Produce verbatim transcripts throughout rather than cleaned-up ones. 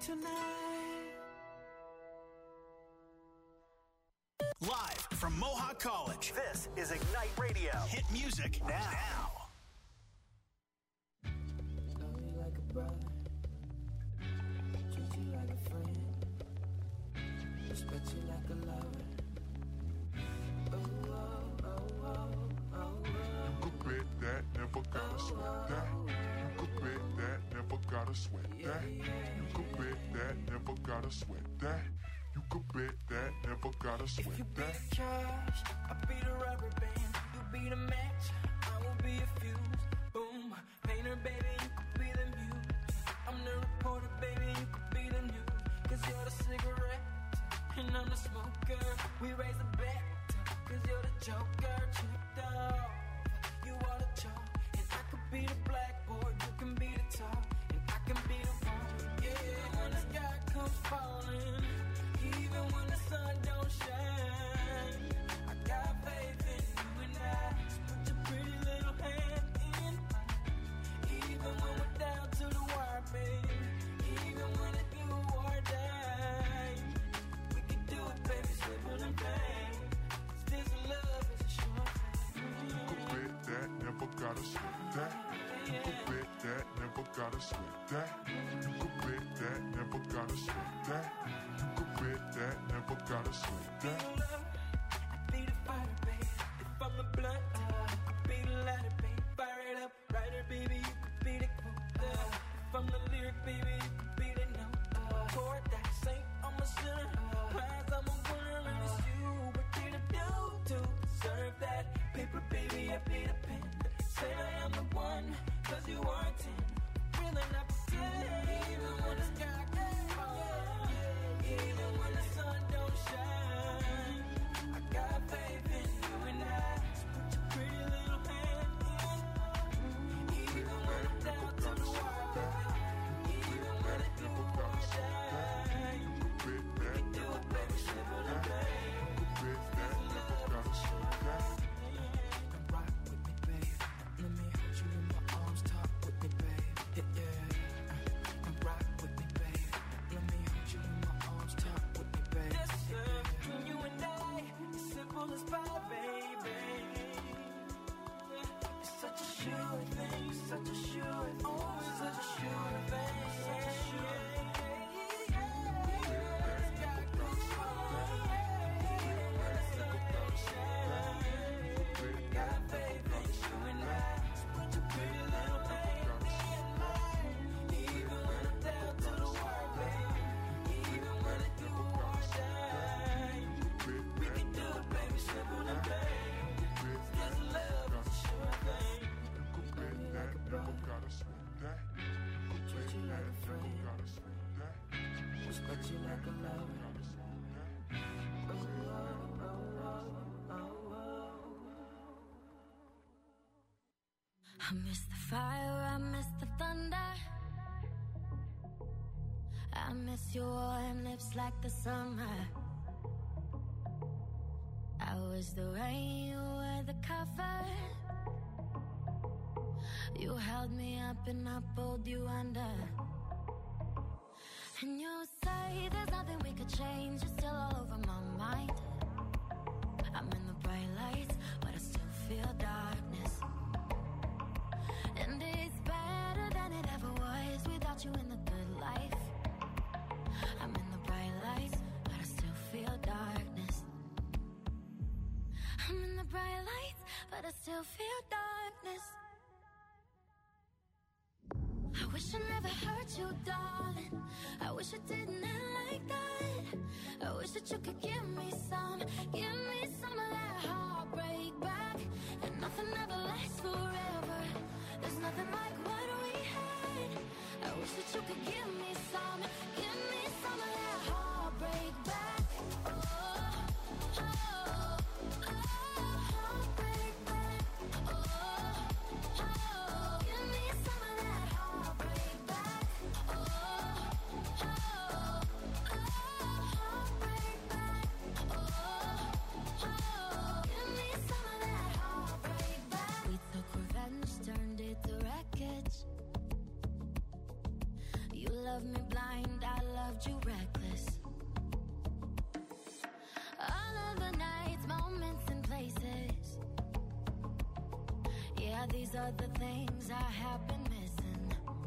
tonight. Live from Mohawk College, this is Ignite Radio. Hit music now. Love you like a brother, treat you like a friend, respect you like a lover. Oh, oh, oh, oh, oh, oh. You could bet that, never gotta sweat that. You could bet that, never gotta sweat that. You could bet that, never gotta sweat that. You could bet that, never gotta sweat that. If you be the cash, I'll be the rubber band. You be the match, I will be a fuse. Boom, painter, baby, you could be the muse. I'm the reporter, baby, you could be the news. Cause you're the cigarette, and I'm the smoker. We raise the bet, cause you're the joker. Chipped off, you are the chalk. And I could be the blackboard, you can be the top. And I can be the one, yeah, when the sky comes falling. Even when the sun don't shine, I got faith in you and I. Just put your pretty little hand in mine. Even when we're down to the wire, baby. Even when it's do or die, we can do it, baby, simple and plain. This love is a short thing. You could bet that, never gotta sweat that. You could bet that, never gotta sweat that. You could bet that, never gotta sweat that. Bet that, never gotta sweat that. I be the fire, baby. If I'm the blunt, I be the lighter, baby. Fire it up, writer, baby. You could be the quote. If I'm the lyric, baby, you could be the note. Chord that saint, I'm a sinner. Prize, I'm a winner, and it's you. What did I do to deserve that? Paper, baby, I be the pen. Say I am the one, cause you are ten. Really not pretend. Even when the sky gets falling. Even when the sun don't shine, I got faith in you and I. Just put your pretty little hand in. Even when I'm down to the wire, even when I do or die, we can do it, baby, simple and plain. This love is a short thing. Come rock with me, babe. Let me hold you in my arms, talk with me, babe. Yeah, yeah. Come rock with me, babe. Let me hold you in my arms, talk with me, babe. This love between you and I is simple as pie, baby. It's such a sure thing, such a sure thing, oh, it's such a sure thing, such a sure thing. Respect you like a lover. Oh, oh, oh, oh, oh. I miss the fire, I miss the thunder. I miss your warm lips like the summer. I was the rain, you were the cover. You held me up and I pulled you under. And you say there's nothing we could change. You're still all over my mind. I'm in the bright lights, but I still feel darkness. And it's better than it ever was without you in the good life. I'm in the bright lights, but I still feel darkness. I'm in the bright lights, but I still feel darkness. I wish I never hurt you, darling. I wish I didn't end like that. I wish that you could give me some, give me some of that heartbreak back. And nothing ever lasts forever. There's nothing like what we had. I wish that you could give me some, give me some of that heartbreak back. Oh, oh, oh, heartbreak back. Oh, oh, give me some of that heartbreak back. Oh, oh, oh, heartbreak back. Oh, oh, give me some of that heartbreak back. We took revenge, turned it to wreckage. You love me blind, I These are the things I have been missing.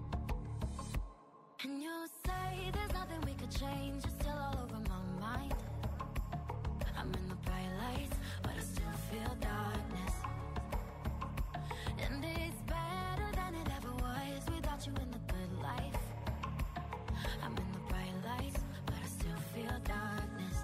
And you say there's nothing we could change. You're still all over my mind. I'm in the bright lights, but I still feel darkness. And it's better than it ever was without you in the good life. I'm in the bright lights, but I still feel darkness.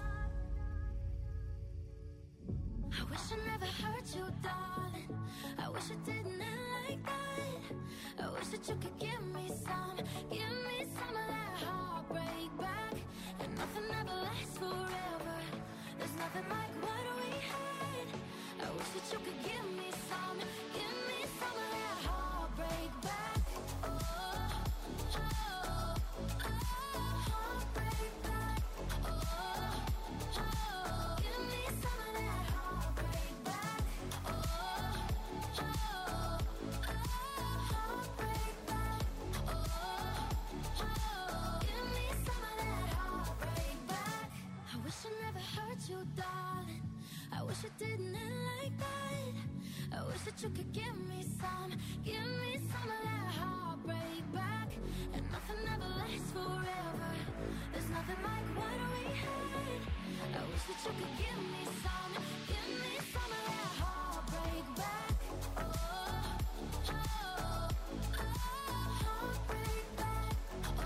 I wish I never hurt you, darling. I wish it didn't end like that. I wish that you could give me some, give me some of that heartbreak back. And nothing ever lasts forever. There's nothing like what we had. I wish that you could give me some, give me some of that heartbreak back. Oh, oh, oh, heartbreak back. Oh, oh, give me some of that heartbreak back. Oh, oh, oh, heartbreak back. Oh, oh, give me some of that heartbreak back. I wish I never hurt you, darling. I wish it didn't end like that. I wish that you could give me some, give me some of that heartbreak back. And nothing ever lasts forever. There's nothing like what we had. I wish that you could give me some, give me some of that heartbreak back. Oh, oh, oh, heartbreak back. Oh,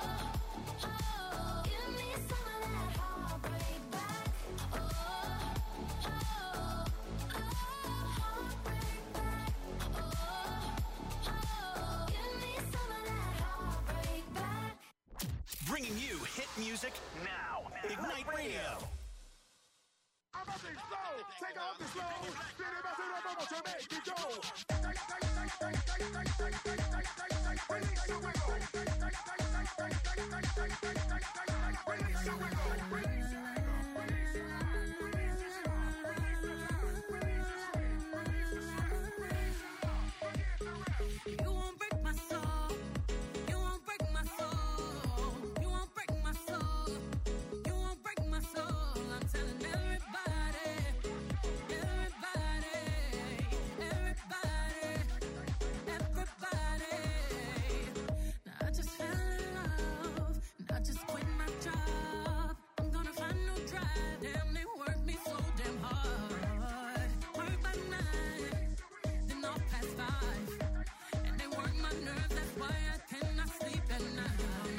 oh, give me some of that heartbreak back. Oh, oh, oh, heartbreak back. Oh, oh, give me some of that heartbreak back. Bringing you hit music now. Ignite Radio. I'm up and slow, take off the slow, get it back to the bubble to make it go. Release your wiggle. Release your wiggle. Release your You won't break my soul. You won't break my soul. You won't break my soul. You won't break my soul. I'm telling everybody, everybody, everybody, everybody. Now I just fell in love, and I just quit my job. I'm gonna find no drive. Damn, they work me so damn hard. Work by nine, then off past five. And they work my nerves, that's why I cannot sleep at night.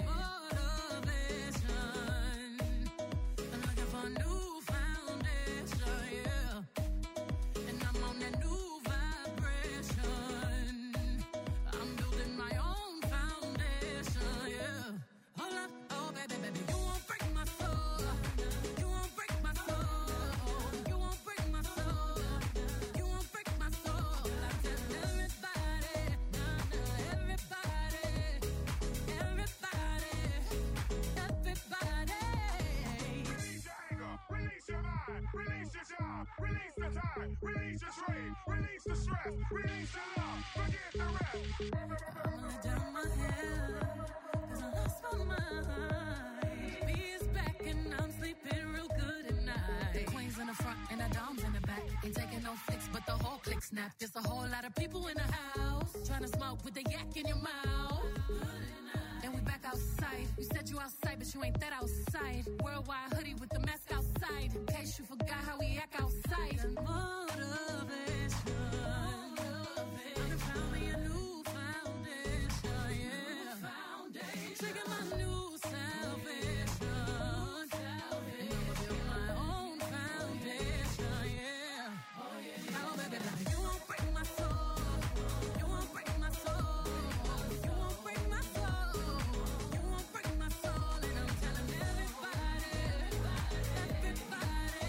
Motivation, I'm looking for a new foundation, yeah. And I'm on that new vibration. I'm building my own foundation, yeah. Hold up, oh baby, baby, you won't break my soul. You won't break my soul. You won't break my soul. You won't break my soul. I tell everybody, nah, nah, everybody, everybody, everybody. Release your anger, release your mind, release your job, release the time, release your trade, release the stress, release the love, forget the rest. I'ma let down my hair, 'cause I lost my mind. B is back and I'm sleeping real good at night. The queen's in the front and the dom's in the back. Ain't taking no flicks, but the whole click snap. There's a whole lot of people in the house trying to smoke with the yak in your mouth. And we back outside. You said you outside, but you ain't that outside. Worldwide hoodie with the mask outside. In case you forgot how we act outside. Motivation. I found me a new foundation, yeah. Trigger my new salvation. And I'ma build my own foundation, yeah. Oh, baby, now you won't break my soul. You won't break my soul. You won't break my soul. You won't break my soul. And I'm telling everybody, everybody,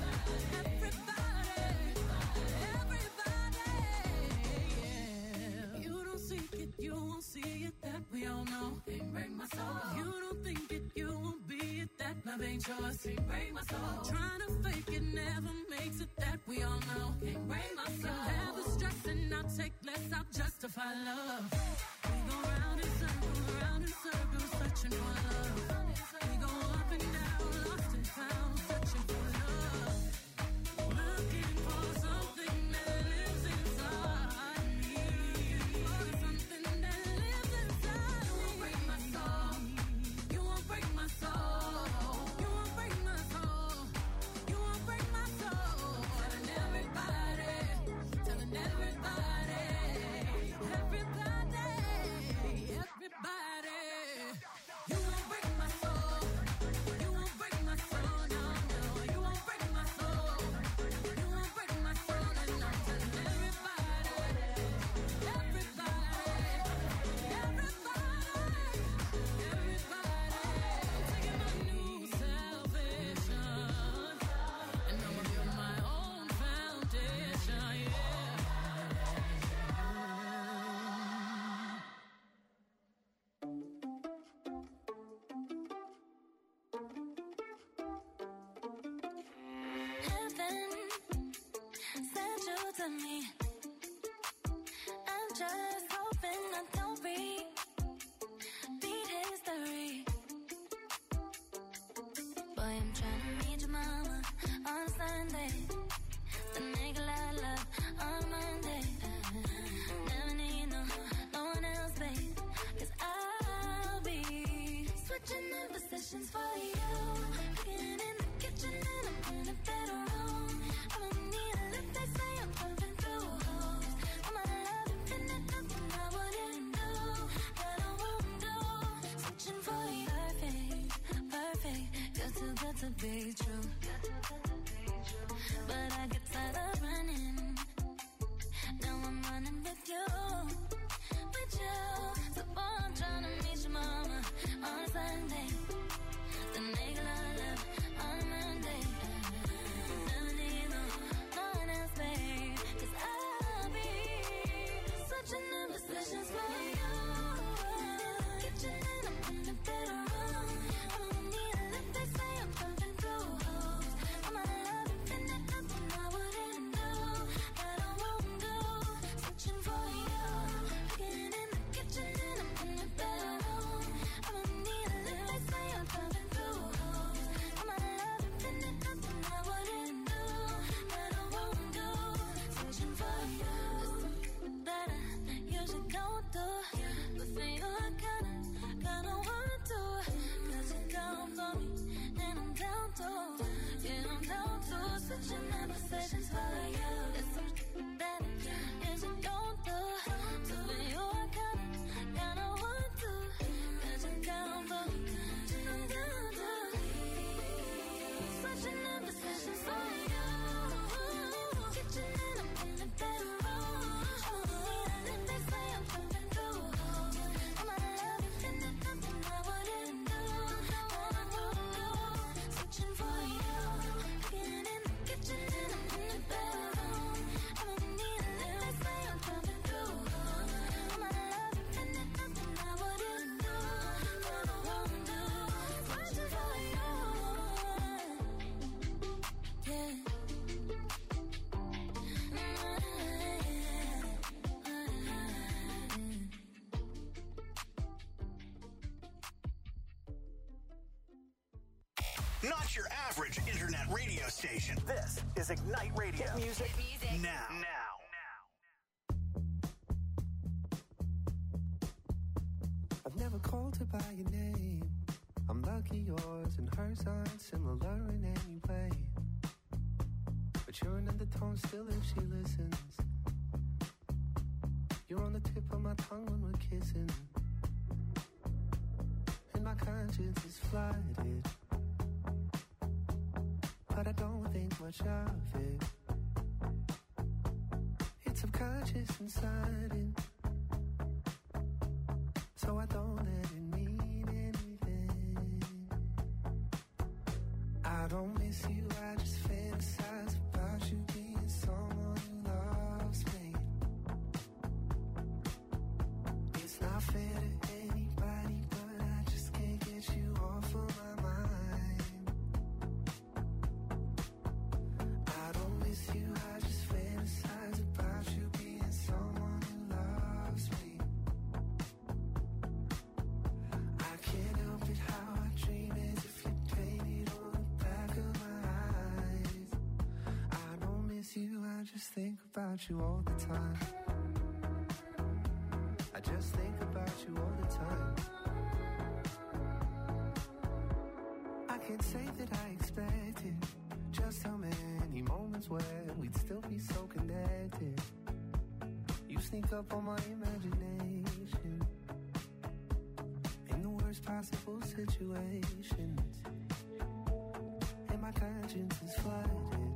everybody, everybody, yeah. You don't seek it, you won't see it, that we all know. Can't break my soul. You don't think it, you won't be it, that love ain't yours. Can't break my soul. Trying to fake it never makes it, that we all know. Can't break my soul. Never stressing, I'll take less, I'll justify love. We go round in circles, round in circles, searching for love. We go up and down, lost and found, searching for love. Looking for something that lives inside me. to me. I'm just hoping I don't repeat history. Boy, I'm trying to meet your mama on Sunday. The nigga I love on Monday. Never need no, no one else, babe. Cause I'll be switching in positions for you. Cooking in the kitchen and I'm in the bedroom. I don't need a lift, they say I'm pumping through holes. I'm out of love and fitting nothing I wouldn't do, that I won't do. Switching for you. Perfect, perfect, you're too good to be true. But I get tired of running. Now I'm running with you, with you. So boy, I'm trying to meet your mama on Sunday. The nigga I love on Monday. Never need no, no one else, babe. Cause I'll be switching in positions for you. Kitchen and I'm in the bedroom. I don't need a lift, they say I'm pumping through holes. I'm out of love and fitting nothing I wouldn't do, that I won't do. Switching for you. Cooking in the kitchen and I'm in the bedroom. I don't need a lift, they say I'm pumping through holes. I'm out of love and fitting nothing I wouldn't do, that I won't do. Switching for you. That I usually don't do, but for you I kinda, kinda want to. Cause you're down for me, and I'm down too. Yeah, I'm down too. Switching my positions for you. It's something that I usually don't do, so for you I kinda, kinda want to. Cause you're down for me, and I'm down too. Switching my positions for you. Kitchen and I'm in the bedroom. Not your average internet radio station. This is Ignite Radio. Hit music, music. Now. Now. I've never called her by your name. I'm lucky yours and hers aren't similar in any way. But you're an undertone still if she listens. You're on the tip of my tongue when we're kissing. And my conscience is flooded, but I don't think much of it. It's subconscious and sudden, so I don't let it mean anything. I don't miss you, I just fantasize about you being someone who loves me. It's not fair to anybody, but I just can't get you off of my mind. I don't miss you, I just fantasize about you being someone who loves me. I can't help it how I dream as if you painted on the back of my eyes. I don't miss you, I just think about you all the time. I just think about you all the time. I can't say that I expected just how many moments where we'd still be so connected. You sneak up on my imagination in the worst possible situations, and my conscience is flooded,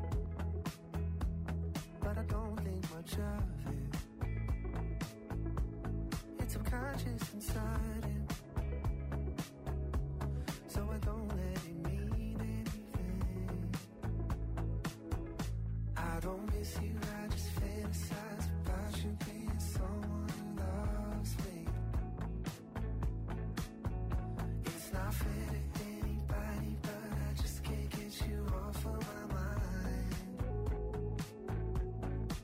but I don't think much of it. It's subconscious and sudden, so I don't let it mean anything. I don't miss you, I just fantasize about you being someone who loves me. It's not fair to anybody, but I just can't get you off of my mind.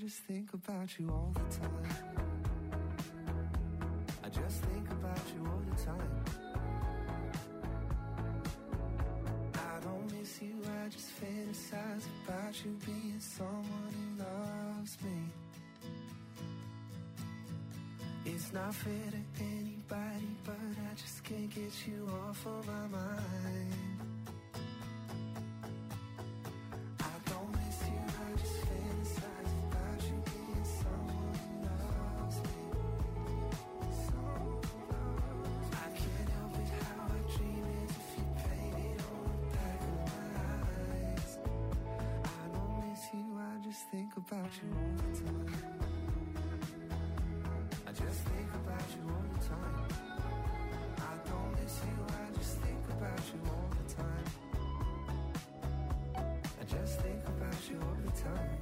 just think about you all the time. I just think about you all the time. I don't miss you, I just fantasize about you being someone who loves me. It's not fair to anybody, but I just can't get you off of my mind. About you all the time. I just think about you all the time. I don't miss you, I just think about you all the time. I just think about you all the time.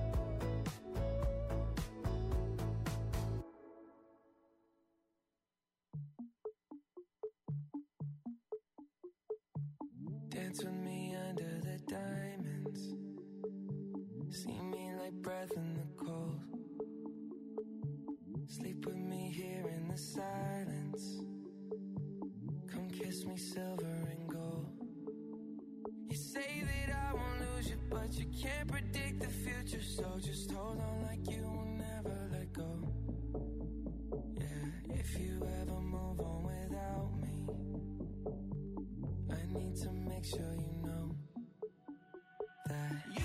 Dance with me under the diamonds. See me like breath in the cold. Sleep with me here in the silence. Come kiss me silver and gold. You say that I won't lose you, but you can't predict the future. So just hold on like you will never let go. Yeah, if you ever move on without me, I need to make sure you know that you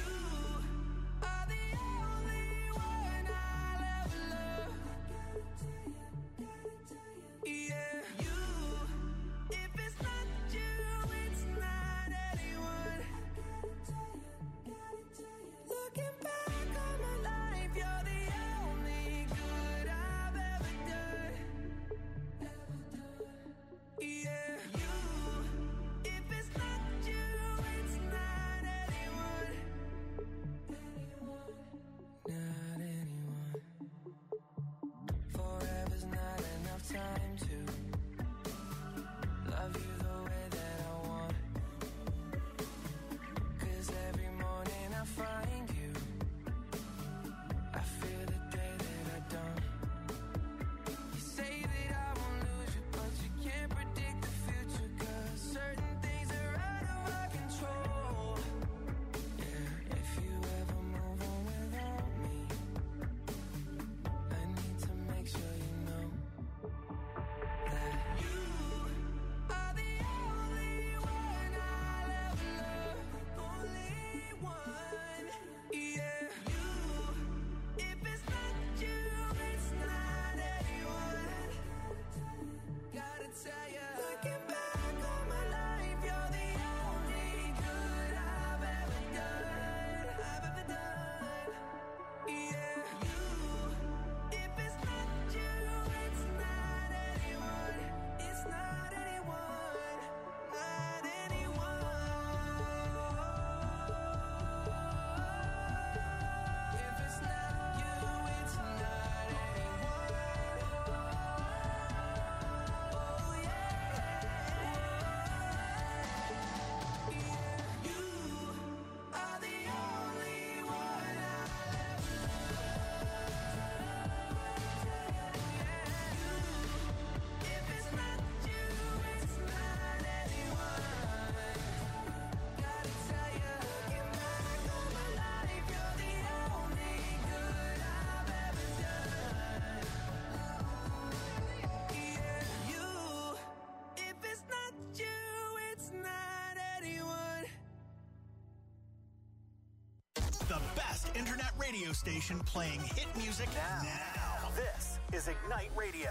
internet radio station playing hit music now. now. This is Ignite Radio.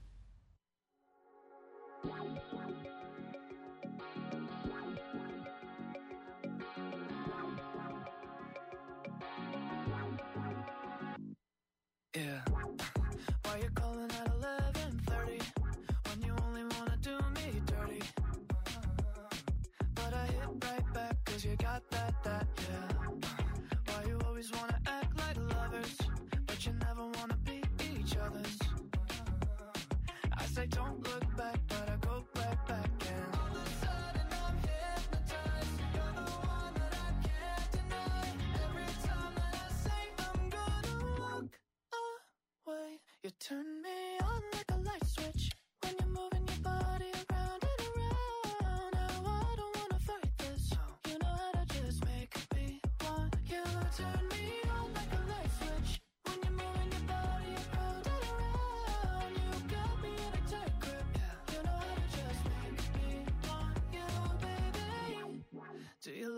Yeah. Why you calling at eleven thirty when you only wanna do me dirty? But I hit right back 'cause you got that, that, yeah. Why you always wanna act like lovers, but you never wanna be each other's? I say don't look back, but I go right back and all of a sudden I'm hypnotized. You're the one that I can't deny. Every time that I say I'm gonna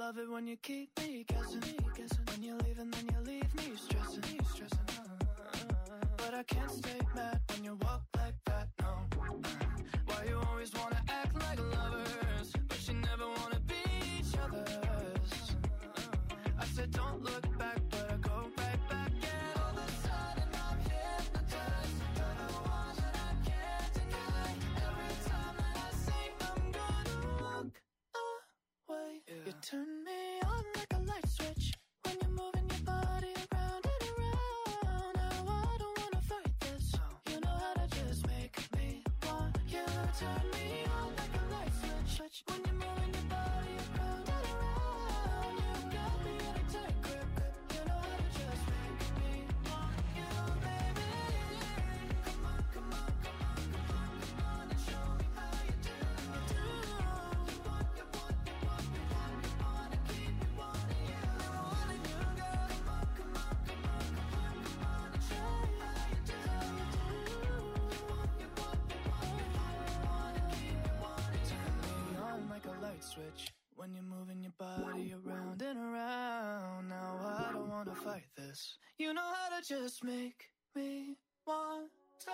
love it when you keep me guessing, guessing. When you leave and then you leave me stressing, stressing. But I can't stay mad when you walk like that, no. Why you always wanna act like lovers, but you never wanna be each other's. I said don't look back, but I go right back. And all of a sudden I'm hypnotized. You're the one that I can't deny. Every time that I say I'm gonna walk away, yeah. You turn me on like a light switch when you're moving your body around and around. Now I don't wanna fight this. You know how to just make me want you. Turn me on like a light switch when you're moving your body around and around. You got me in a tight grip. You know how to just make me want you, baby. Come on, come on, come on, come on, come on and show me how you do. You want, you want, you want, you want, you wanna keep me wanting you. Never wanting you, girl. Come on, come on, come on, come on, come on and show me how you do. You want, you want, you want, you want, you wanna keep me wanting you. Turn me on like a light switch when you're moving your body around and around. Now I don't wanna fight this. You know how to just make me want to.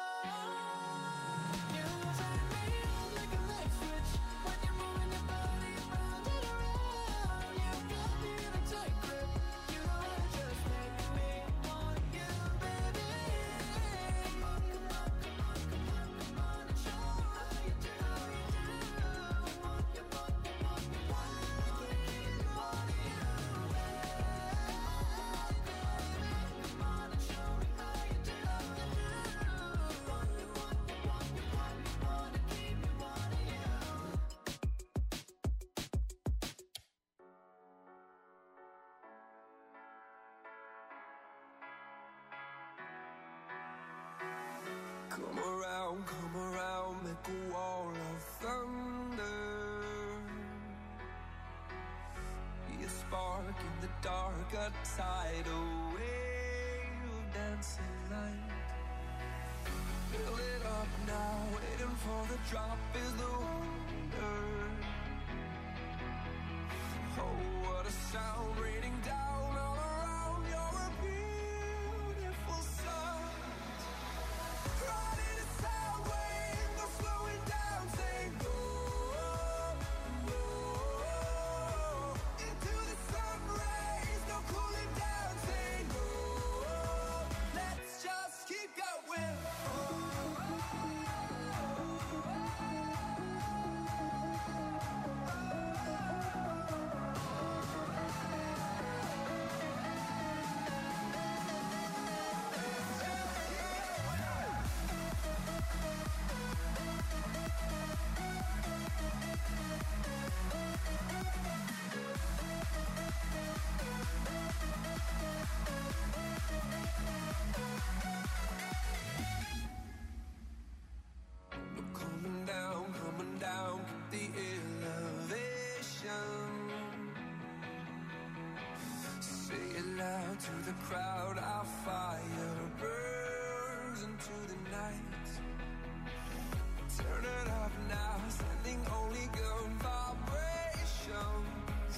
You turn me on like a light switch when you're moving your body around and around. You got me in a tight grip. You know how to just make me want you, baby. Come on, come on, come on, come on, come on and show me how you do. You want, you want, you want, you want, you wanna keep me wanting you, baby. Come on and show me how you do. You want, you want, you want, you want, you wanna keep me wanting you. Come around, come around, make a wall of thunder. Be a spark in the dark, a tidal wave of dancing light. Fill it up now, waiting for the drop is the wonder. Oh, what a sound raining down all around. You're a beautiful sight. Riding a sound wave, no slowing down, saying go, go. Into the sun rays, no cooling down, saying go. Let's just keep going. No coming down, coming down, keep the elevation. Say it loud to the crowd, our fire burns into the night. Turn it up now, sending only good vibrations.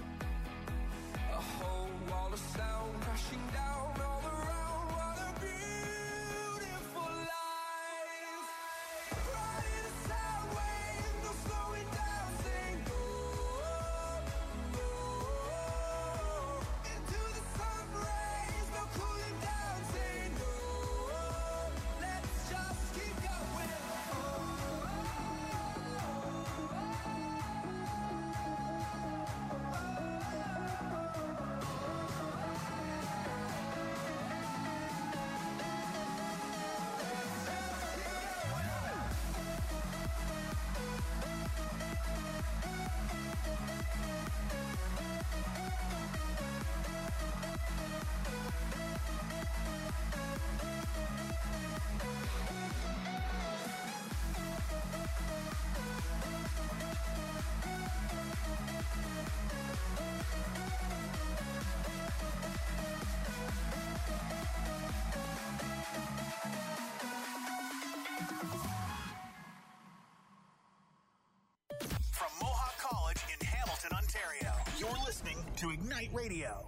A whole wall of sound crashing down all around. What a beautiful life. Riding a sound wave, no slowing down, saying go, go. Into the sun rays, no cooling down, saying go. Let's just listening to Ignite Radio.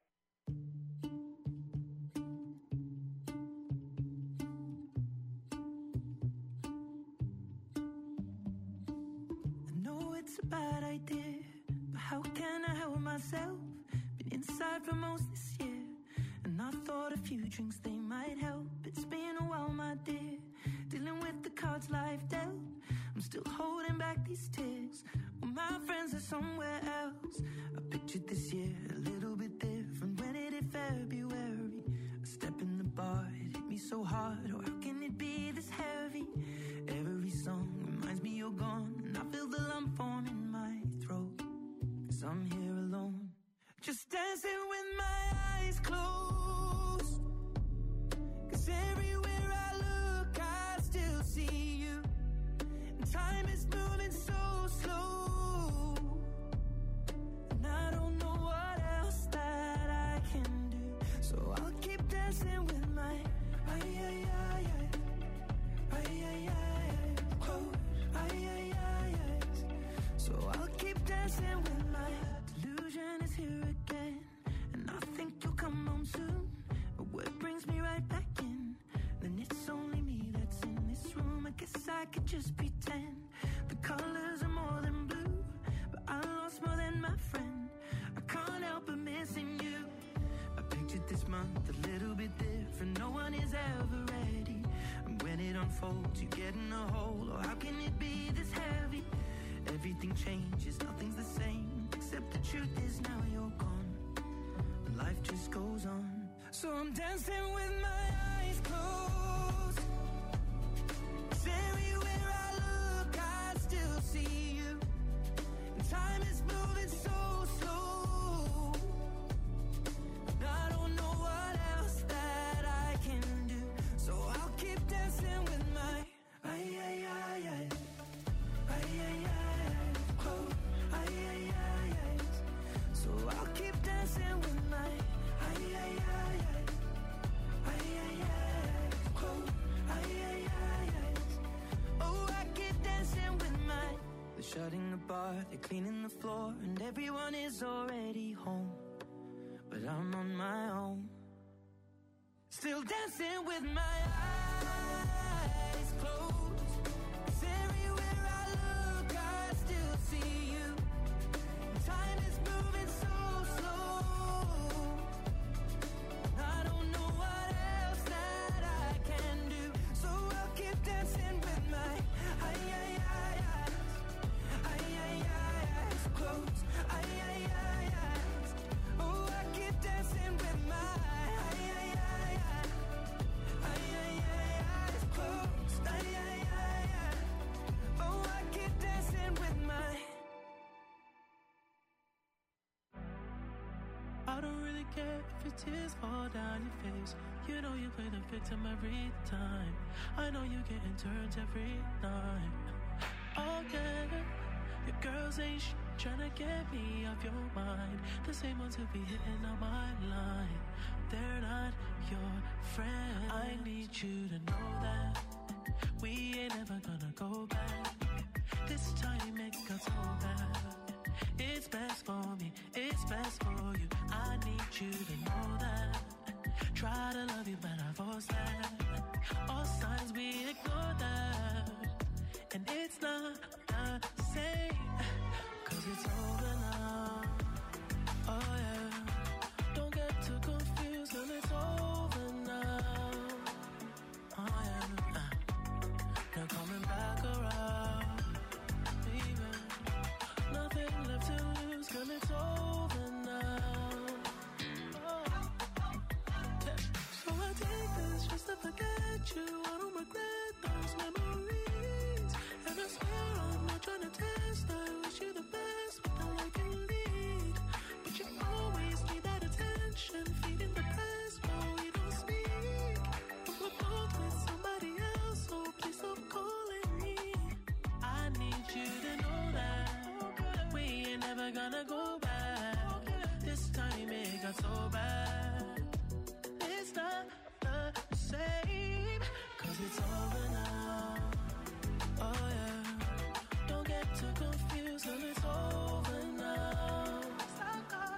I know it's a bad idea, but how can I help myself? Been inside for most this year, and I thought a few drinks they might help. It's been a while, my dear, dealing with the cards life dealt. I'm still holding back these tears. Well, my friends are somewhere else. I pictured this year a little bit different. When it hit February, a step in the bar, it hit me so hard. Oh, how can it be this heavy? Every song reminds me you're gone, and I feel the lump form in my throat. Cause I'm here alone, just dancing with my eyes closed. Cause everywhere I look, I still see you. And time is moving so slow, and I don't know what else that I can do. So I'll keep dancing with my ay ay ay ay ay ay ay close ay ay ay ay. So I'll keep dancing with my delusion is here again, and I think you'll come home soon. But what brings me right back in? Then it's only me that's in this room. I guess I could just pretend the colors are more than blue, but I lost more than my friend. I can't help but missing you. I pictured this month a little bit different. No one is ever ready, and when it unfolds, you get in a hole. Oh, how can it be this heavy? Everything changes, nothing's the same, except the truth is now you're gone, and life just goes on. So I'm dancing with my eyes closed. 'Cause everywhere I look, I still see you. And time is moving so slow, and I don't know what else that I can do. So I'll keep dancing with my ay ay ay ay ay ay ay close ay ay ay ay. So I'll keep dancing with my ay ay ay ay ay ay ay close ay ay ay ay. Oh, I keep dancing with my. They're shutting the bar, they're cleaning the floor, and everyone is already home, but I'm on my own, still dancing with my eyes closed. 'Cause everywhere I look, I still see you. Time is moving so slow, and I don't know what else that I can do. So I'll keep dancing with my ay ay ay eyes, ay ay ay eyes closed, ay ay ay eyes. Oh, I keep dancing with my ay ay ay ay ay ay ay eyes closed, ay ay ay ay. Oh, I keep dancing with my. I don't really care if your tears fall down your face. You know you play the victim every time. I know you getting turns every night. Oh yeah, your girls ain't sh- trying to get me off your mind. The same ones who be hitting on my line, they're not your friend. I need you to know that we ain't ever gonna go back. This time it got so bad. It's best for me, it's best for you. I need you to know that. Try to love you, but I force that. All signs we ignore that, and it's not the same. 'Cause it's over now. Oh yeah, don't get too confused, 'cause it's over now. Oh yeah, uh, now coming back around, baby. Nothing left to lose, 'cause it's over now. Oh. Yeah. So I take this just to forget you. I don't regret those memories, and I swear I'm not trying to test. I wish you the best, but all I can lead. But you always need that attention, feeding the past while we don't speak. But we're both with somebody else, so please stop calling me. I need you to know that we ain't never gonna go back. This time it got so bad. It's not the same, 'cause it's over now. Oh yeah, don't get too confused, 'cause it's over now.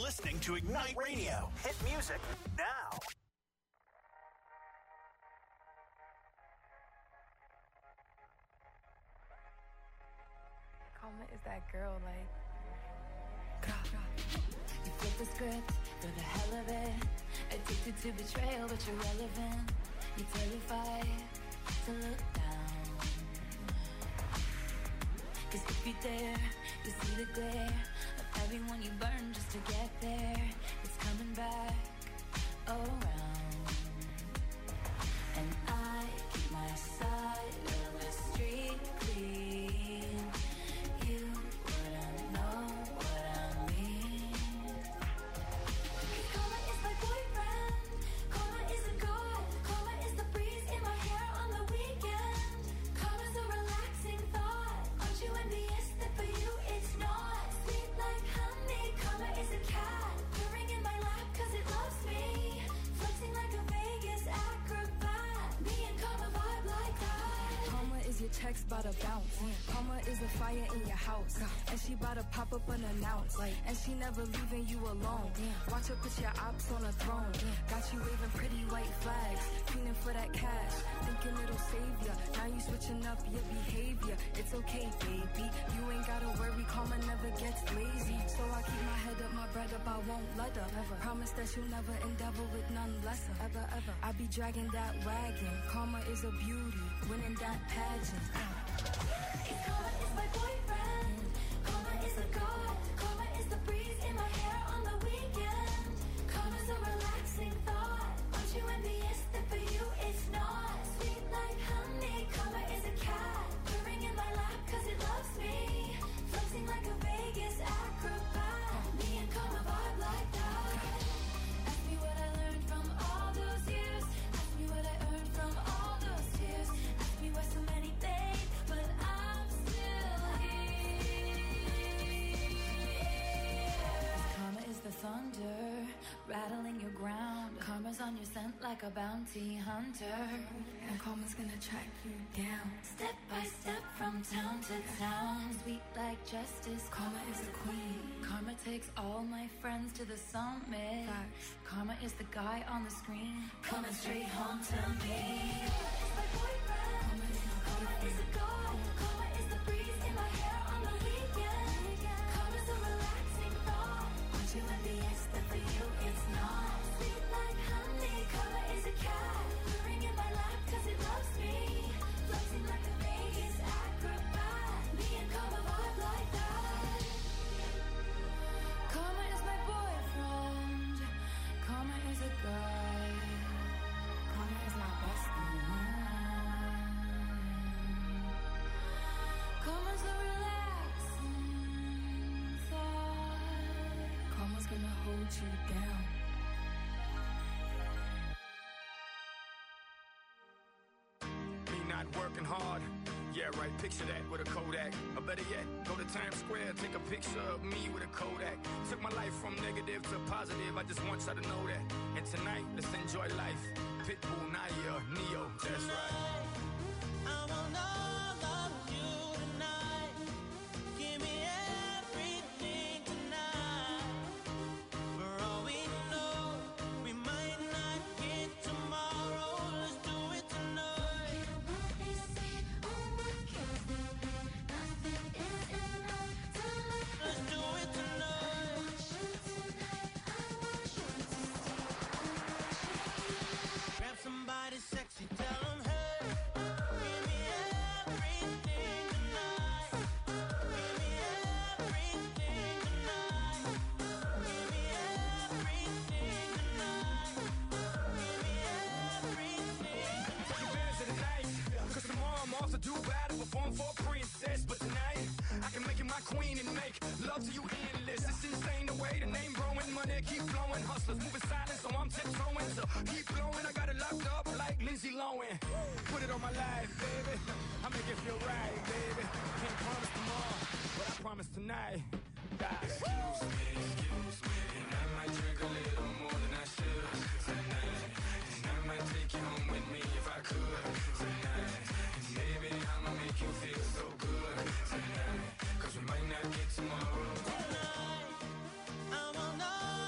listening to Ignite Radio. Hit music now. Karma is that girl, like. You flip the script for the hell of it. Addicted to betrayal, but you're relevant. You're terrified to look down. Cause if you dare, you see the glare of everyone you burn just to get there. It's coming back around. And I keep my side of the street clean. You wouldn't know what I mean. Karma is my boyfriend. Karma is a god. Karma is the breeze in my hair on the weekend. Karma's a relaxing thought. Aren't you envious that for you it's not? Sweet like honey. Karma is a cat purring in my lap cause it loves me. Flexing like a Vegas acrobat. Me and Karma vibe like that. Karma is your text bout to bounce. Karma is a fire in your house. And she bout to pop up unannounced. And she never leaving you alone. Watch her put your ops on a throne. Got you waving pretty white flags. Feeling for that cash. Thinking it'll save ya. Now you switching up your behavior. It's okay, baby. You ain't gotta worry. Karma never gets lazy. So I keep my head up, my bread up. I won't let her. Ever. Promise that you'll never endeavor with none lesser. Ever, ever. I be dragging that wagon. Karma is a beauty. Winning that pageant. Karma is my boyfriend. Karma is a god. Karma is the breeze in my hair on the weekend. Karma's a relaxing thought. Aren't you envious that for you it's not? Sweet like honey. Karma is a cat purring in my lap cause it loves me. Flexing like a Vegas acrobat. Me and Karma vibe like that. Ask me what I learned from all those years. Ask me what I earned from all those tears. Ask me why so many days, but I'm still here. Karma is the thunder, rattling your ground. Karma's on your scent like a bounty hunter. And karma's gonna track you down. Step by step from town to town. Sweet like justice, Karma is the queen. Karma takes all my friends to the summit. Facts. Karma is the guy on the screen, coming straight home to me. My boyfriend. Karma is a god. Karma is the breeze in my hair on the weekend. Karma's a relaxing thought. Aren't you envious that for you it's not? Sweet like honey. Karma is a cat purring in my lap cause it loves me. Flexing like a Vegas acrobat. Me and Karma vibe like that. Karma is my boyfriend. Karma is a guy. Karma is my bestie. Karma's a relaxing thought. Karma's gonna hold you down. Me not working hard. Yeah, right, picture that with a Kodak. Or better yet, go to Times Square, take a picture of me with a Kodak. Took my life from negative to positive, I just want y'all to know that. And tonight, let's enjoy life. Pitbull, Nadia, Neo, that's right. I want all of you tonight. Give me everything tonight. For all we know, we might not get tomorrow. Let's do it tonight. Let's do it tonight. Grab somebody sexy, tell them, hey, give me everything tonight. Give me everything tonight. Give me everything tonight. Give me everything. Take advantage of the night, cause tomorrow I'm off to do battle, perform for a princess. But tonight, I can make you my queen and make love to you endless. It's insane the way the name growing, money keep flowing. Hustlers moving silent, so I'm tiptoeing. So keep blowing, I got it locked up like Lindsay Lohan. Put it on my life, baby. I make it feel right, baby. Can't promise tomorrow, but I promise tonight. God. Excuse me, excuse me, and I might drink a little more than I should tonight. And I might take you home with me if I could tonight. And maybe I'ma make you feel so good tonight. Cause we might not get tomorrow. I want all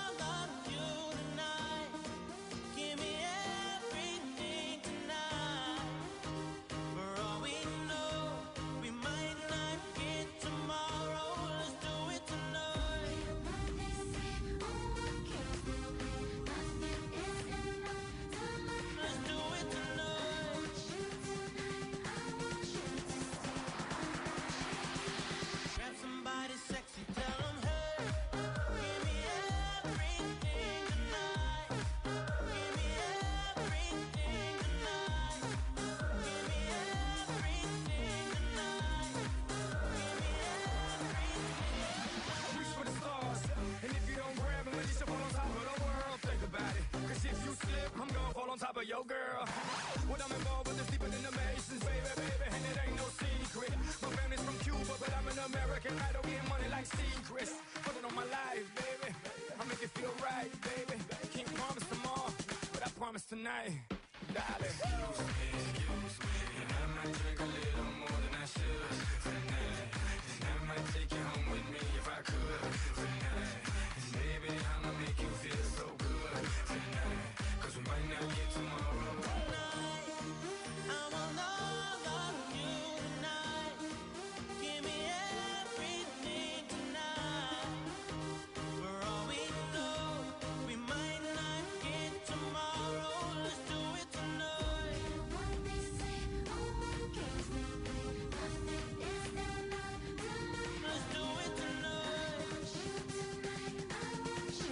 tonight, darling. Excuse me, excuse me, and I might drink a little more than I should tonight. And I might take you home with me if I could tonight. And baby, I'ma make you feel so good tonight. Cause we might not get tomorrow. Tonight, I want all of you tonight. Give me everything tonight. For all we know, we might not get tomorrow. Let's do it tonight. What they say, all the girls they play, nothing is that not tonight. Let's do it tonight. I want you tonight. I want you.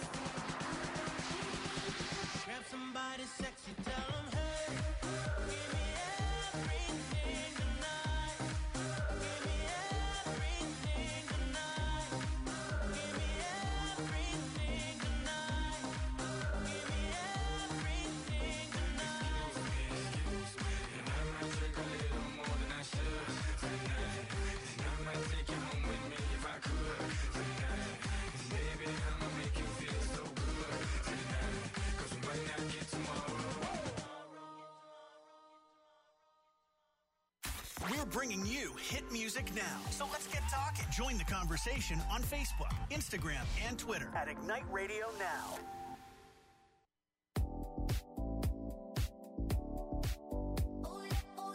Grab somebody sexy, tell them hey. Give me everything tonight. Give me everything tonight. Give me everything tonight. Give me everything tonight. Excuse me, and I might drink a little more than I should tonight. And I might take you home with me if I could tonight. And baby, I'ma make you feel so good tonight. Cause we might not get tomorrow. We're bringing you hit music now. So let's get talking. Join the conversation on Facebook, Instagram, and Twitter at Ignite Radio Now. Oh yeah, oh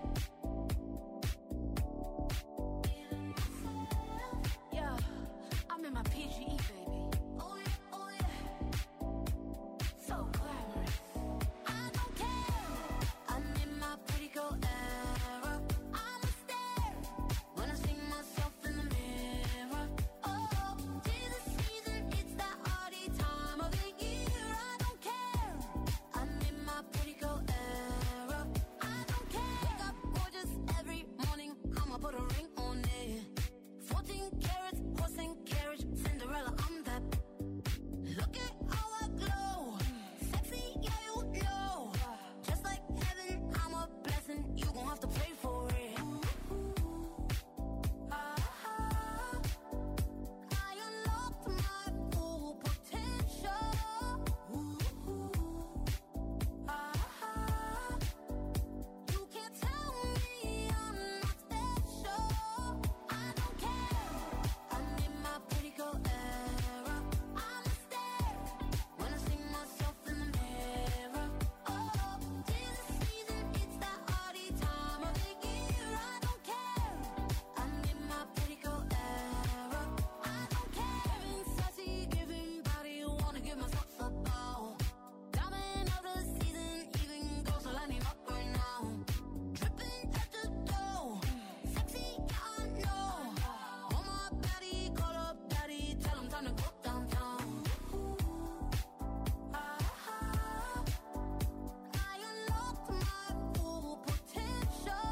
yeah. Yeah, I'm in my P G E, baby. Oh yeah, oh yeah. So glamorous. I don't care. I'm in my pretty girl era. I'm a stare when I see myself in the mirror. Oh, tis the season, it's that hardy time of the year. I don't care. I'm in my pretty girl era. I don't care. Wake up gorgeous every morning. I'ma put a ring on it. Fourteen carats, horse and carriage, Cinderella. I'm that. Look at how I glow. Sexy, yeah, you know. Just like heaven, I'm a blessing. You gon' have to pray for it. Ah, I unlocked my full potential. Ah, you can't tell me I'm not special. I don't care. I'm in my pretty girl era. I'm a stare when I see myself in the mirror. Oh, tis the season, it's that hardy time of the year. I don't care. I'm in my pretty girl era. I don't care. Giving sassy, giving body, wanna give myself a bow. Diamond of the season, even goes to light me up right now. Dripping at the dough, sexy, yeah, I know. Want my baddie, call up daddy, tell him time to go downtown. Ah, I unlocked my full potential.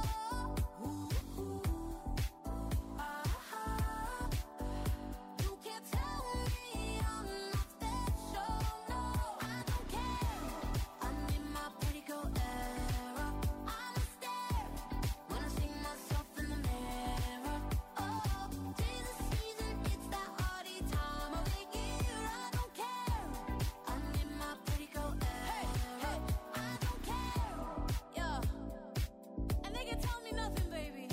Ah, you can't tell me I'm not special. No, I don't care. I'm in my pretty girl era. I'm a stare when I see myself in the mirror. Oh, tis the season, it's that hardy time of the year. I don't care. I'm in my pretty girl era. I don't care. Yeah, and they can tell me nothing, baby.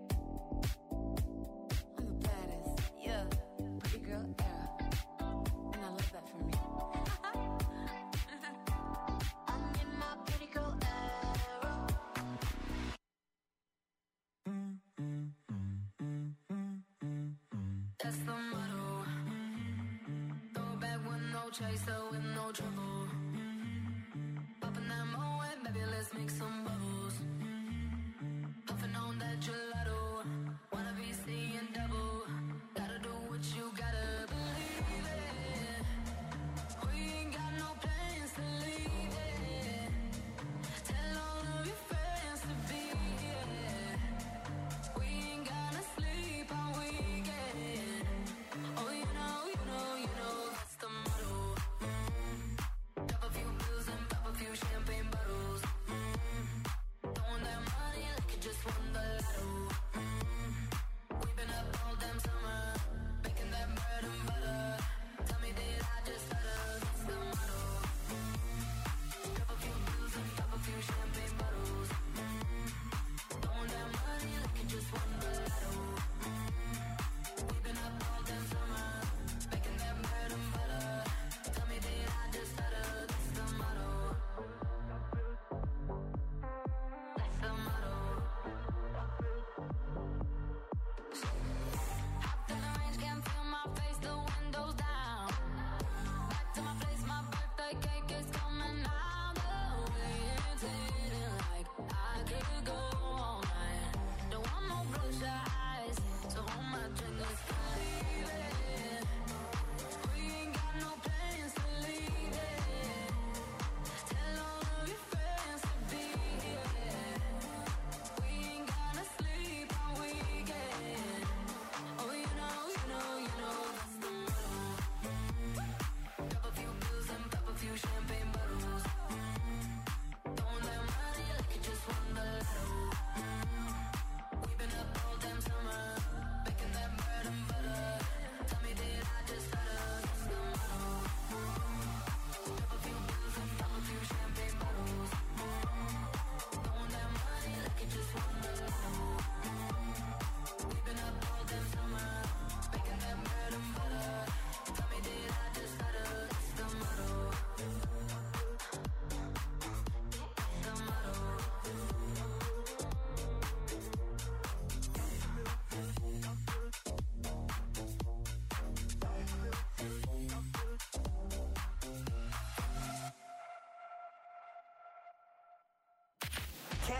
I'm the baddest. Yeah, pretty girl era, and I love that for me. I'm in my pretty girl era. That's the motto. Throw back with no chaser, with no trouble. Popping that Moet, baby, let's make some bubbles. Puffing on that gelato. Wanna be seeing double. Gotta do what you gotta believe it. We ain't got no plans to leave it. Tell all of your friends to be here. We ain't gonna sleep all weekend. Oh, you know, you know, you know, that's the motto. Mm.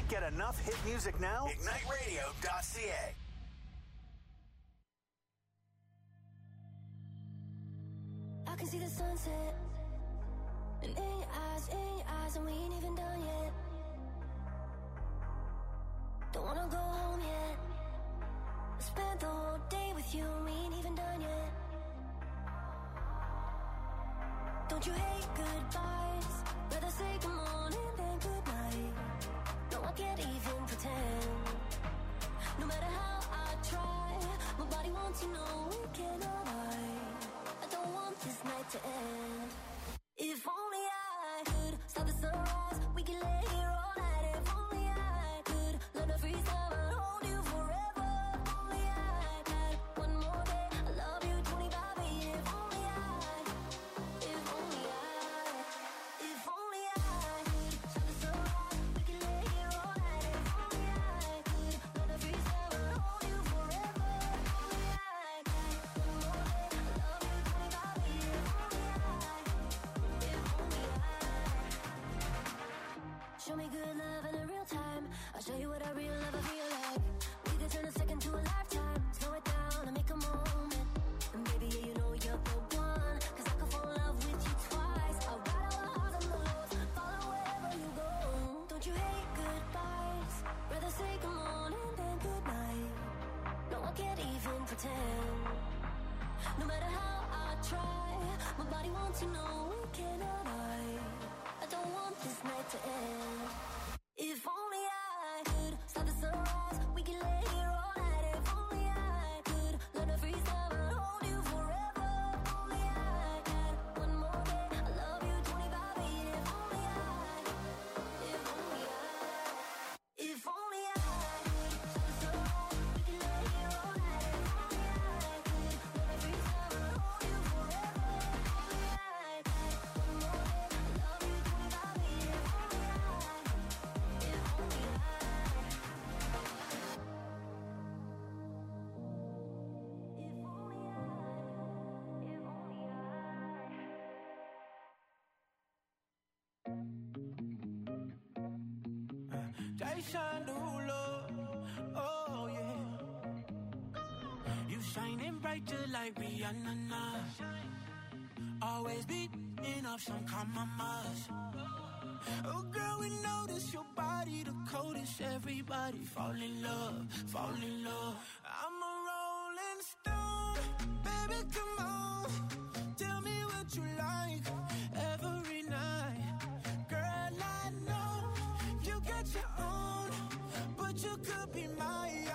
Can't get enough hit music now? ignite radio dot c a. I can see the sunset, and in your eyes, in your eyes, and we ain't even done yet. Don't wanna go home yet. I spent the whole day with you, and we ain't even done yet. Don't you hate goodbyes? Rather say good morning than good night. No, I can't even pretend. No matter how I try, my body wants to know we cannot hide. I don't want this night to end. If only I could stop the sunrise, we can lay here all night. If only I could learn to freeze time and hold you forever. If only I had one more day, I love you twenty-five. If only I, if only I, if only I could stop the sunrise, we can lay here all night. If only I could learn to freeze time and hold you forever. If only I had one more day, I love you twenty-five. If only I, if only I. Show me good love in a real time. I'll show you what I real love I feel like. We could turn a second to a lifetime. Slow it down and make a moment. And baby, yeah, you know you're the one. Cause I could fall in love with you twice. I'll ride all the highs and the lows, follow wherever you go. Don't you hate goodbyes? Rather say good morning than good night. No, I can't even pretend. No matter how I try, my body wants to know we cannot hide. I don't want this night to end. If only I could stop the sunrise, we can lay here all night. If only I could learn to freeze time and hold you forever. If only I had one more day, I love you twenty-five. If only I, if only I, if only I could stop the sunrise, we can lay here all night. If only I could learn to freeze time and hold you forever. If only I had one more day, I love you twenty-five. If only I, if only I. Jason Derulo, oh yeah. You shining bright just like Rihanna now. Always beating up some compromise. Oh girl, we notice your body the coldest. Everybody fall in love, fall in love. I'm a rolling stone, baby, come on. Tell me what you like every night. Girl, I know you got your own, but you could be mine.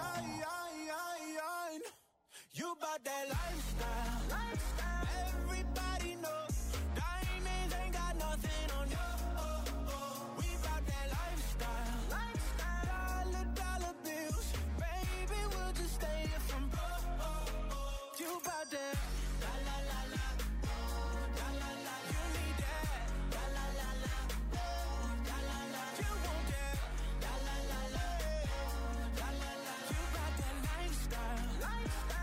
You bout that lifestyle, lifestyle. Everybody knows diamonds ain't got nothing on you. Oh, oh. We bout that lifestyle, lifestyle. Dollar, dollar bills, baby, we'll just stay here from broke. Oh, oh. You bout that la la la la, oh, la la la. You need that la la la la, oh, la la la. You want that la la la la, oh, la la la. You bout that lifestyle, lifestyle.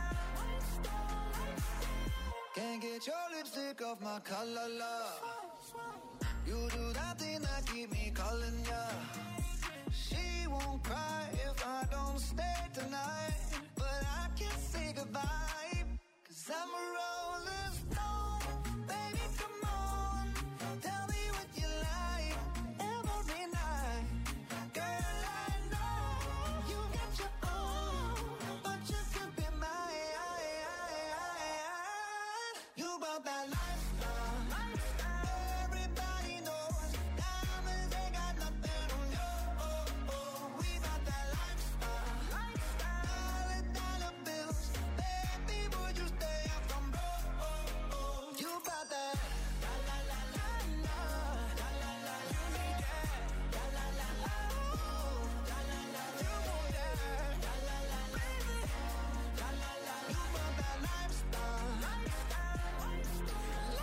Can't get your lipstick off my collar, love. You do that thing that keep me calling ya. She won't cry if I don't stay tonight, but I can't say goodbye, cause I'm a rolling stone. Baby, come on, tell me what you like every night. Girl, I know you got your own, but you could be mine. You about that lifestyle, lifestyle. Everybody knows diamonds ain't got nothing on you. Oh, oh. We about that lifestyle, lifestyle. Dollar, dollar bills, baby, would you stay up from broke? Oh, oh. You about that la la la la la, la la la. You need that la la la la, oh, la la la. You want that la la la, baby, la la la. You about that lifestyle, lifestyle.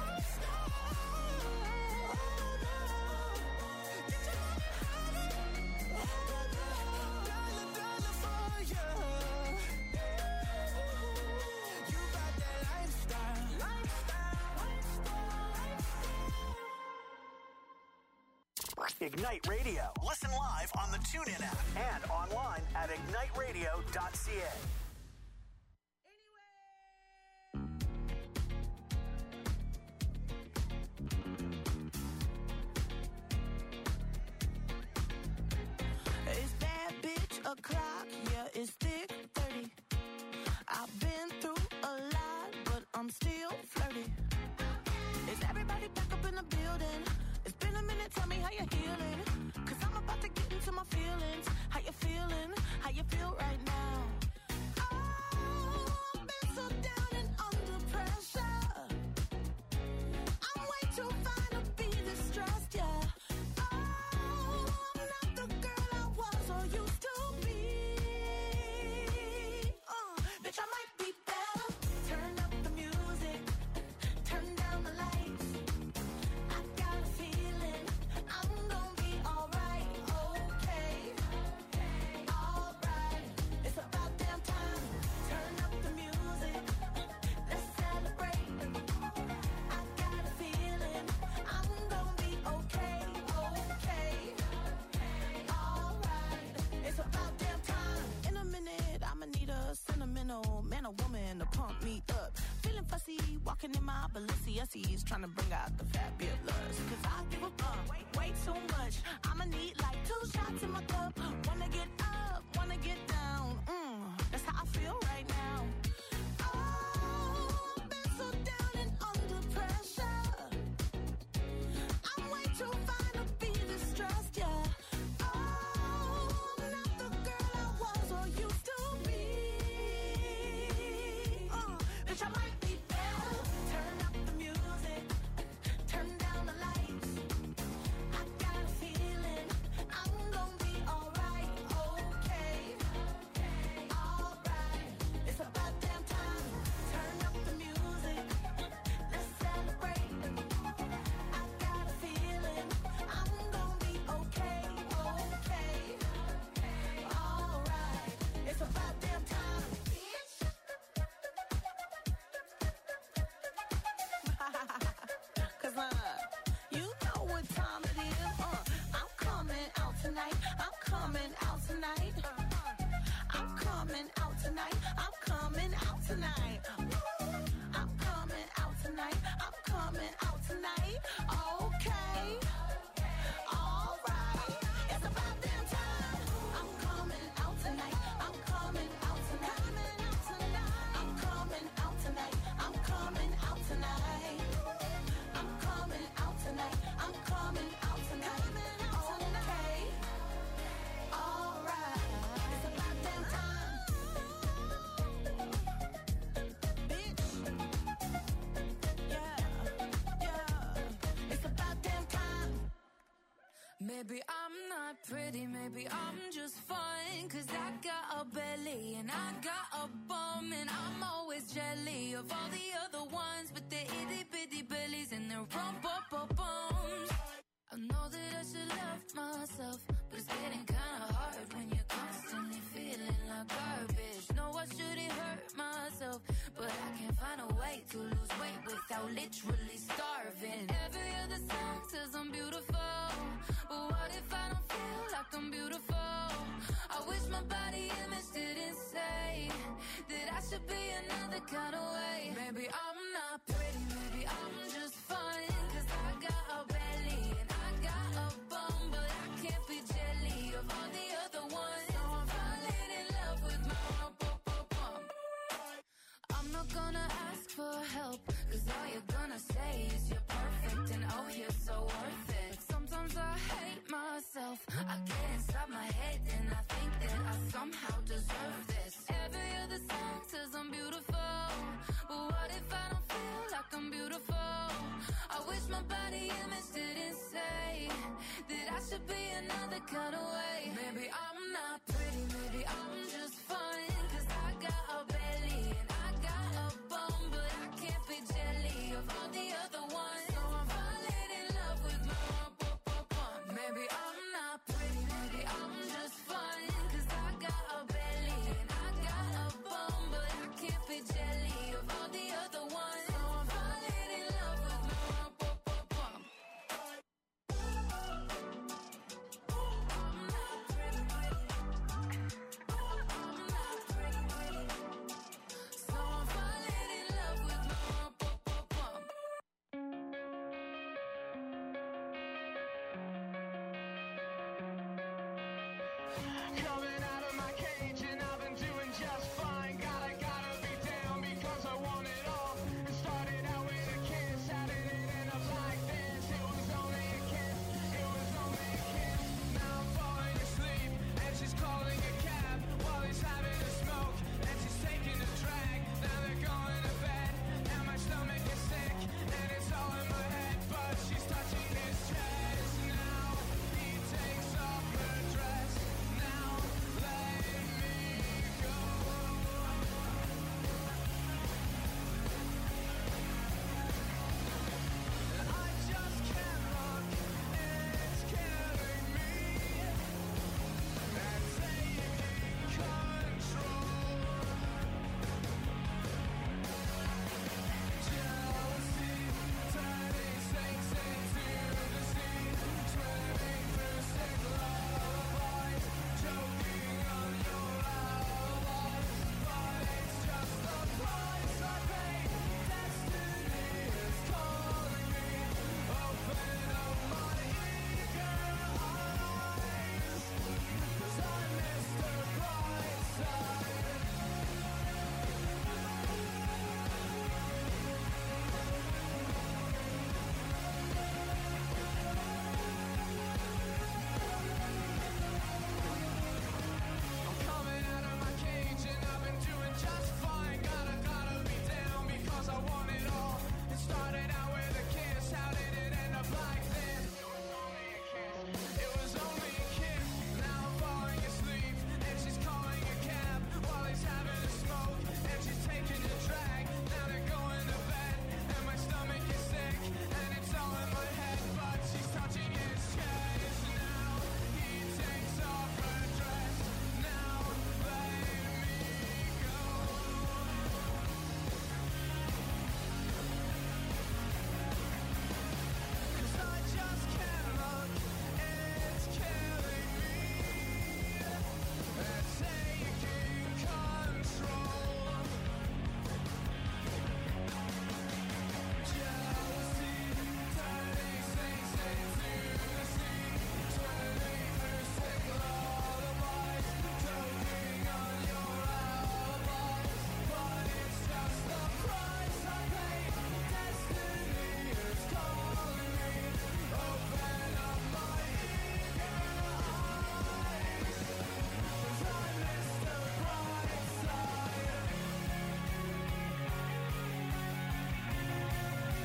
Ignite Radio. Listen live on the TuneIn app and online at ignite radio dot c a. It's that bitch o'clock, yeah, it's thick thirty. I've been through a lot, but I'm still flirty. Is everybody back up in the building? It's been a minute, tell me how you're healing. Cause I'm about to get into my feelings. How you feeling? How you feel right now? Oh, I've been so down and under pressure. I'm way too fine to be distressed, yeah. Oh, I'm not the girl I was or used to be. Uh, bitch, I might be better. Turn up the music. Turn down the lights. I got a feeling I'm gonna be alright, okay, alright. It's about damn time. Turn up the music. Let's celebrate. I got a feeling I'm gonna be okay, okay, alright. It's about damn time. In a minute, I'ma need a sentimental man or woman to pump me up. Feeling fussy, walking in my Balenciennes, trying to bring out the fabulous. Cause I give a fuck way, way too much. I'ma need like two shots in my cup. Wanna get up, wanna get down. Mm, that's how I feel right now. Oh, I've been so down and under pressure. I'm way too fine to be distressed, yeah. Oh, I'm not the girl I was or used to be. Uh, bitch, I might be better. Turn up the music. Turn down the lights. I got a feeling I'm gonna be alright, okay, alright. It's about damn time. Turn up the music. Let's celebrate. I got a feeling I'm gonna be okay, okay, alright. It's about damn time. Cause uh, you know what time it is. Uh, I'm coming out tonight. I'm coming out tonight. Uh, I'm coming out tonight. I'm coming out tonight. Woo. I'm coming out tonight. I'm coming out tonight. Okay. All right. It's about damn time. I'm coming out tonight. I'm coming out tonight. I'm coming out tonight. I'm coming out tonight. I'm coming out tonight. I'm coming out tonight. Okay. All right. It's about damn time. Bitch. Yeah. Yeah. It's about damn time. Maybe I'm not pretty, maybe I'm just fine. Cause I got a belly and I got a bum. And I'm always jelly of all the other ones. But they're itty bitty bellies and they're rump up up bums. I know that I should love myself, but it's getting kinda hard when you're constantly feeling like garbage. No, I shouldn't hurt myself, but I can't find a way to lose weight without literally starving. Every other song says I'm beautiful, but what if I don't feel like I'm beautiful? I wish my body image didn't say that I should be another kind of way. Maybe I'm not pretty, maybe I'm just fine. Cause I got a belly and I got a bum, but I can't be jelly of all the other ones. So I'm falling in love with my rump up up bum. I'm not gonna ask for help, cause all you're gonna say is you're perfect and oh you're so worth it. Sometimes I hate myself, I get inside my head and I think that I somehow deserve this. Every other song says I'm beautiful, but what if I don't feel like I'm beautiful? I wish my body image didn't say that I should be another kind of way. Maybe I'm not pretty, maybe I'm just fine. Cause I got a belly and I got a bum, but I can't be jelly of all the other ones. So I'm falling in love with my rump up up bum. Maybe I'm not pretty, maybe I'm just fine. Cause I got a belly and I got a bum, but I can't be jelly of all the other ones. So I'm falling in love with my rump up up bum. coming